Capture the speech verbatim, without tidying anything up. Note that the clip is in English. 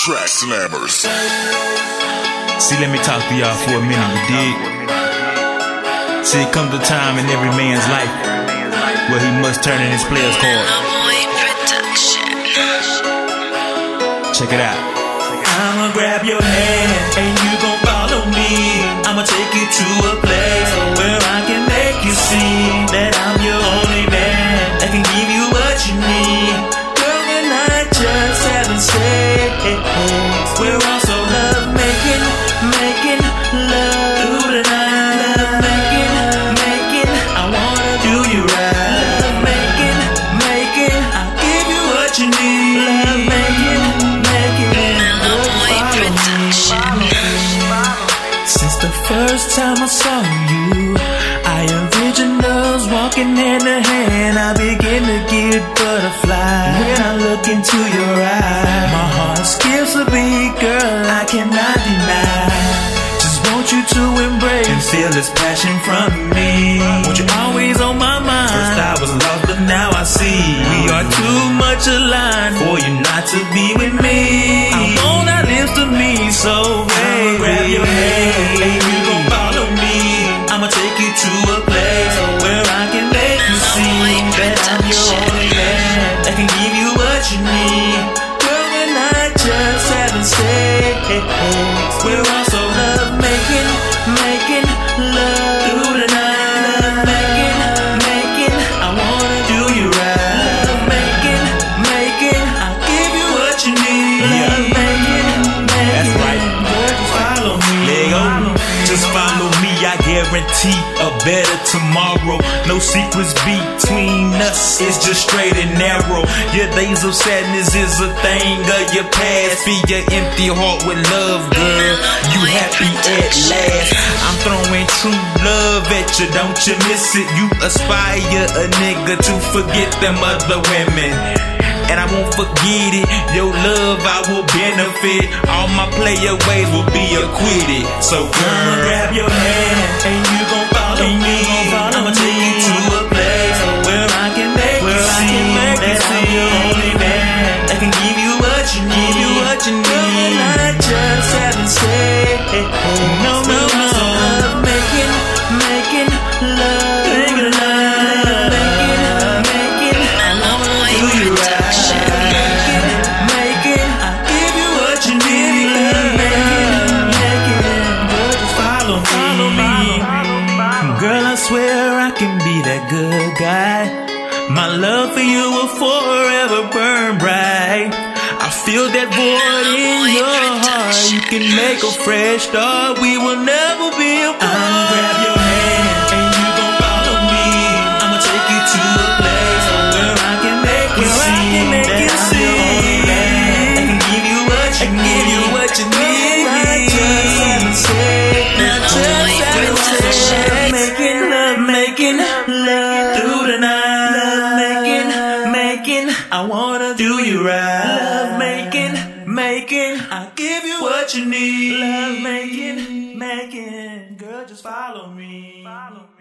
Track Slammers. See, let me talk to y'all for a minute, you dig? See, it comes a time in every man's life where he must turn in his player's card. Check it out. I'ma grab your hand and you gon' follow me. I'ma take you to a place where I can make you see that I'm your only man that can give you what you need. Girl, we're not just having sex, we're also love making, making love through the night. Love making, making, I wanna do you right. Love making, making, I'll give you what you need. Love making, making, since the first time I saw you, I envisioned us walking hand to hand. I begin to get butterflies when I look into your eyes. My heart skips a beat, girl, I cannot deny. Just want you to embrace and feel this passion from me. Want you always on my mind. First I was lost, but now I see we are too much aligned for you not to be with me. I want our lips to meet, so baby, grab your hand and you gon' follow me. I'ma take you to a place where I can make you see that I'm your only man that can give you what you need. Girl, we're not just having sex, we're also love making, making love through the night. Love making, making, I wanna do you right. Love making, making, I'll give you what you need. Love making, making, that's right. Just follow me. Lego, just follow me, I guarantee a better tomorrow. No secrets between us, it's just straight and narrow. Your days of sadness is a thing of your past. Fill your empty heart with love, girl, you happy at last. I'm throwing true love at you, don't you miss it. You aspire a nigga to forget them other women, and I won't forget it. Your love I will benefit. All my player ways will be acquitted. So girl, I'ma grab your hand and you gon' follow me. I'ma take you to a place where I can make you see that I'm your only man that can give you what you need. Give you what you need. We're not just having sex, no, no, no. Love making, making love, making love, making, making. I wanna do you right. Girl, I swear I can be that good guy. My love for you will forever burn bright. I feel that void in your heart. You can make a fresh start. We will never be apart. I'ma grab your hand and you gon' follow me. I'ma take you to a place where I can make you see that I'm your only man that can give you what you need. Give you what you need. Not just having sex, not just having sex. Making love, making love through the night. Love making, making, I wanna do you right. Love making, making, I'll give you what you need. Love making, making, girl, just follow me. Follow.